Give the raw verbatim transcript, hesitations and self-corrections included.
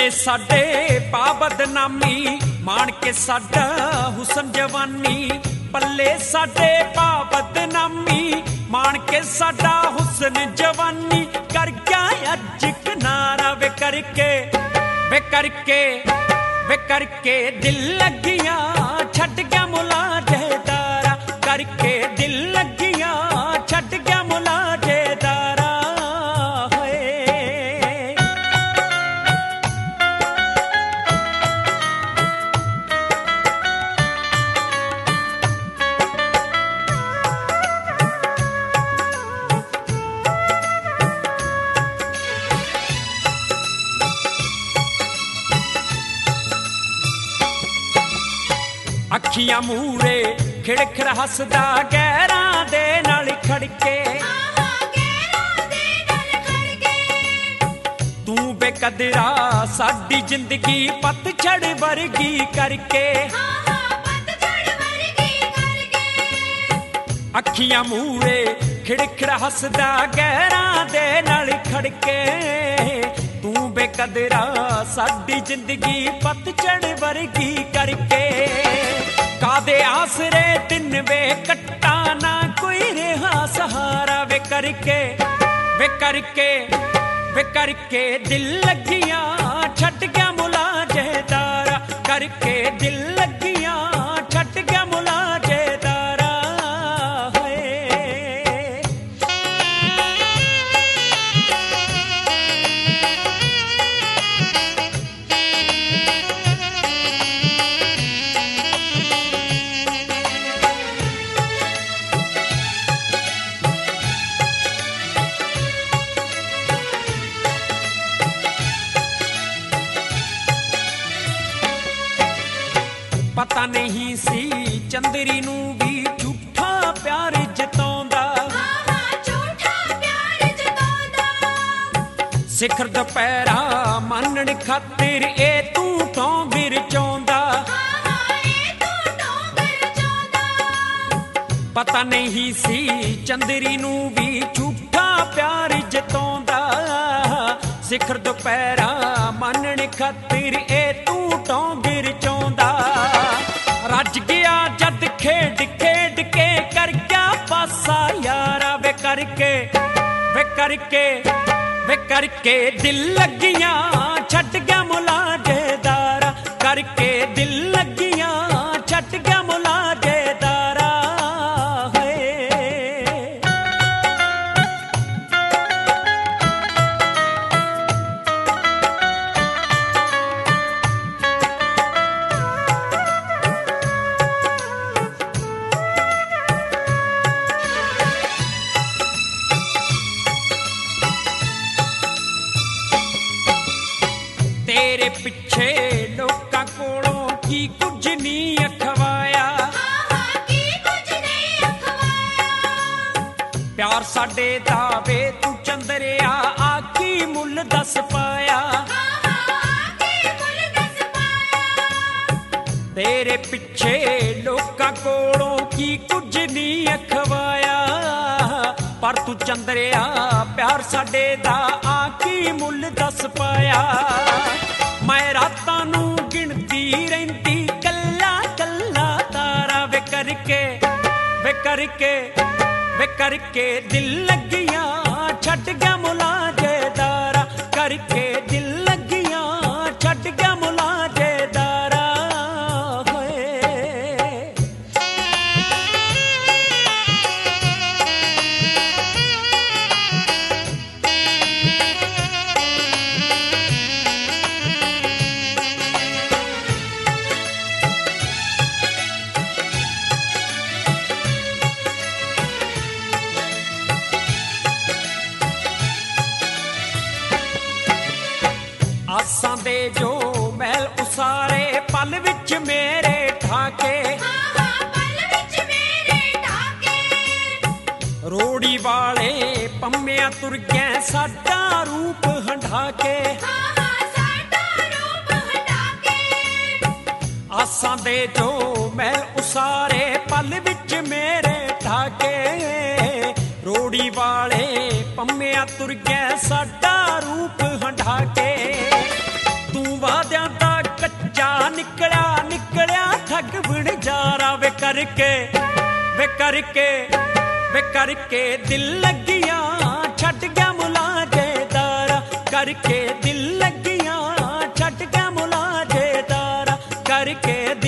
पल्ले साडे पा बदनामी माण के साडा हुसन जवानी पल्ले साडे पा बदनामी माण के साडा हुसन जवानी कर क्या अज किनारा वे करके वे करके वे करके दिल लगिया छट गया मुला जेदारा करके दिल लगिया छट गया मुला जेदारा अखियां मूरे खिड़खिड़ हसदा गैरां दे नाल खड़के तू बेकदरा साडी जिंदगी पतझड़ वर्गी करके अखियां मूरे खिड़खिड़ हसदा गैरां दे नाल खड़के तू बेकदरा साडी जिंदगी पतझड़ वर्गी करके कादे आसरे दिन वे कट्टा ना कोई रेहा सहारा वे करके वे करके वे करके दिल लगिया छट गया मुला जेदारा करके दिल लगिया छट गया मुला जेदारा पता नहीं सी चंदरी नू भी झूठा प्यार जताउंदा सिखर दुपहरा मानण खातिर ए तू तो गिर चाउंदा पता नहीं सी चंदरी नू भी झूठा प्यार जताउंदा सिखर दुपहरा मानण खातिर ए तू तो गिर चाउंदा रज गया जद खेड खेड के कर क्या पासा यारा वे करके वे करके वे करके दिल लगिया छट गया मुला जेदारा करके दिल लगिया छट गया मुला जेदारा तेरे पिछे लोकां कोलों की कुछ नहीं अखवाया प्यार साडे दा वे तू चंदरिया आकी मुल दस पाया तेरे पिछे लोकां कोलों की कुछ नहीं अखवाया पर तू चंदरिया प्यार साडे दा आकी मुल दस पाया मैं रातां नू गिणती रहिंदी कल्ला कल्ला तारा वे करके वे करके वे करके दिल लगिया छट गया मुला जेदारा करके दिल लगिया छट गया मुला जेदारा आसां दे जो महल उसारे पल विच मेरे ठाके रोड़ी वाले पम्मिया तुर गए साडा रूप हंडा के आसां दे जो महल उसारे पल विच मेरे ठाके रोड़ी वाले पम्मिया तुर गए साडा रूप हंडा के तू करके वे करके वे करके दिल लगियां छट गया मुलाजेदारा करके दिल लगियां छट गया मुलाजेदारा करके